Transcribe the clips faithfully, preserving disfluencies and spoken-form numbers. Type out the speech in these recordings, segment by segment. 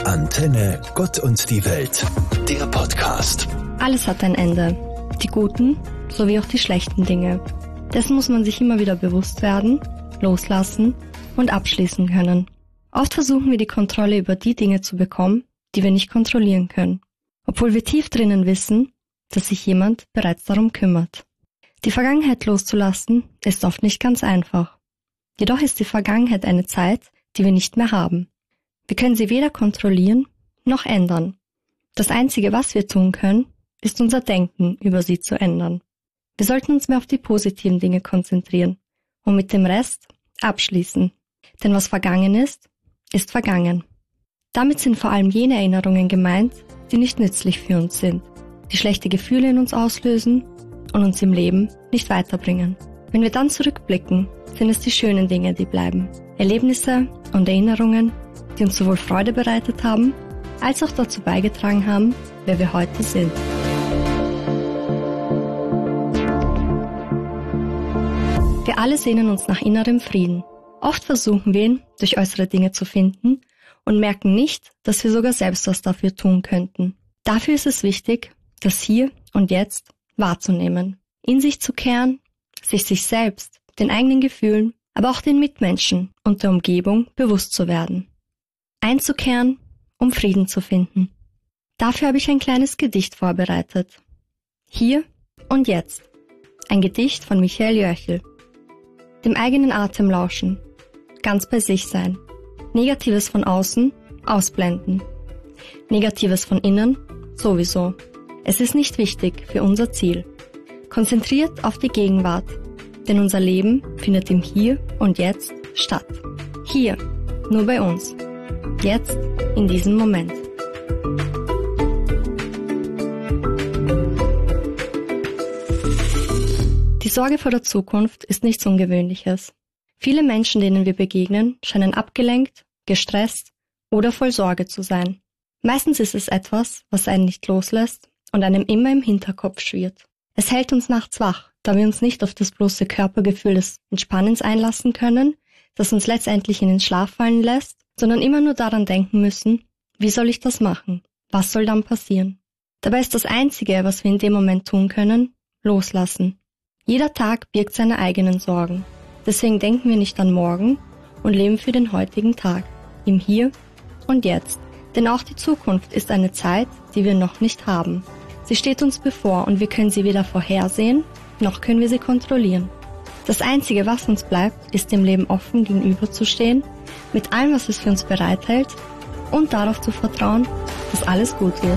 Antenne Gott und die Welt, der Podcast. Alles hat ein Ende, die guten sowie auch die schlechten Dinge. Dessen muss man sich immer wieder bewusst werden, loslassen und abschließen können. Oft versuchen wir die Kontrolle über die Dinge zu bekommen, die wir nicht kontrollieren können, obwohl wir tief drinnen wissen, dass sich jemand bereits darum kümmert. Die Vergangenheit loszulassen ist oft nicht ganz einfach. Jedoch ist die Vergangenheit eine Zeit, die wir nicht mehr haben. Wir können sie weder kontrollieren noch ändern. Das Einzige, was wir tun können, ist unser Denken über sie zu ändern. Wir sollten uns mehr auf die positiven Dinge konzentrieren und mit dem Rest abschließen. Denn was vergangen ist, ist vergangen. Damit sind vor allem jene Erinnerungen gemeint, die nicht nützlich für uns sind, die schlechte Gefühle in uns auslösen und uns im Leben nicht weiterbringen. Wenn wir dann zurückblicken, sind es die schönen Dinge, die bleiben. Erlebnisse und Erinnerungen, die uns sowohl Freude bereitet haben, als auch dazu beigetragen haben, wer wir heute sind. Wir alle sehnen uns nach innerem Frieden. Oft versuchen wir ihn durch äußere Dinge zu finden und merken nicht, dass wir sogar selbst was dafür tun könnten. Dafür ist es wichtig, das Hier und Jetzt wahrzunehmen, in sich zu kehren, sich sich selbst, den eigenen Gefühlen, aber auch den Mitmenschen und der Umgebung bewusst zu werden. Einzukehren, um Frieden zu finden. Dafür habe ich ein kleines Gedicht vorbereitet. Hier und Jetzt. Ein Gedicht von Michael Jöchel. Dem eigenen Atem lauschen. Ganz bei sich sein. Negatives von außen ausblenden. Negatives von innen sowieso. Es ist nicht wichtig für unser Ziel. Konzentriert auf die Gegenwart. Denn unser Leben findet im Hier und Jetzt statt. Hier, nur bei uns. Jetzt, in diesem Moment. Die Sorge vor der Zukunft ist nichts Ungewöhnliches. Viele Menschen, denen wir begegnen, scheinen abgelenkt, gestresst oder voll Sorge zu sein. Meistens ist es etwas, was einen nicht loslässt und einem immer im Hinterkopf schwirrt. Es hält uns nachts wach, da wir uns nicht auf das bloße Körpergefühl des Entspannens einlassen können, das uns letztendlich in den Schlaf fallen lässt, sondern immer nur daran denken müssen, wie soll ich das machen? Was soll dann passieren? Dabei ist das Einzige, was wir in dem Moment tun können, loslassen. Jeder Tag birgt seine eigenen Sorgen. Deswegen denken wir nicht an morgen und leben für den heutigen Tag, im Hier und Jetzt. Denn auch die Zukunft ist eine Zeit, die wir noch nicht haben. Sie steht uns bevor und wir können sie weder vorhersehen, noch können wir sie kontrollieren. Das Einzige, was uns bleibt, ist dem Leben offen gegenüberzustehen, mit allem, was es für uns bereithält und darauf zu vertrauen, dass alles gut wird.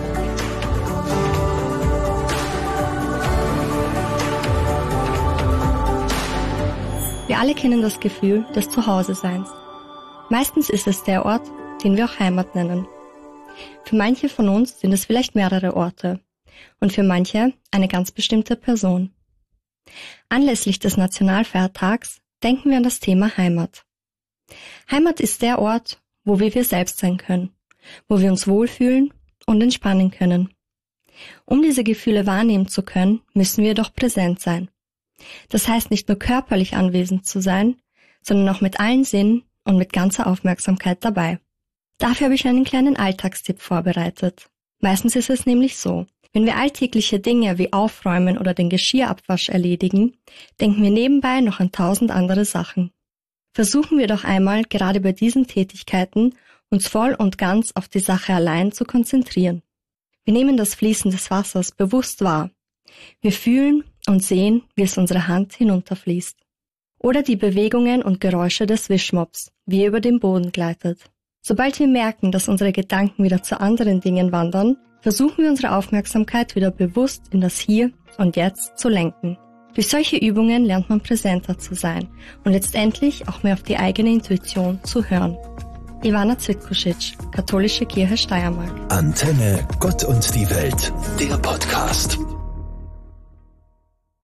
Wir alle kennen das Gefühl des Zuhause-Seins. Meistens ist es der Ort, den wir auch Heimat nennen. Für manche von uns sind es vielleicht mehrere Orte und für manche eine ganz bestimmte Person. Anlässlich des Nationalfeiertags denken wir an das Thema Heimat. Heimat ist der Ort, wo wir wir selbst sein können, wo wir uns wohlfühlen und entspannen können. Um diese Gefühle wahrnehmen zu können, müssen wir doch präsent sein. Das heißt nicht nur körperlich anwesend zu sein, sondern auch mit allen Sinnen und mit ganzer Aufmerksamkeit dabei. Dafür habe ich einen kleinen Alltagstipp vorbereitet. Meistens ist es nämlich so, wenn wir alltägliche Dinge wie Aufräumen oder den Geschirrabwasch erledigen, denken wir nebenbei noch an tausend andere Sachen. Versuchen wir doch einmal, gerade bei diesen Tätigkeiten, uns voll und ganz auf die Sache allein zu konzentrieren. Wir nehmen das Fließen des Wassers bewusst wahr. Wir fühlen und sehen, wie es unsere Hand hinunterfließt. Oder die Bewegungen und Geräusche des Wischmops, wie er über den Boden gleitet. Sobald wir merken, dass unsere Gedanken wieder zu anderen Dingen wandern, versuchen wir unsere Aufmerksamkeit wieder bewusst in das Hier und Jetzt zu lenken. Durch solche Übungen lernt man präsenter zu sein und letztendlich auch mehr auf die eigene Intuition zu hören. Ivana Cvitkusic, Katholische Kirche Steiermark. Antenne Gott und die Welt, der Podcast.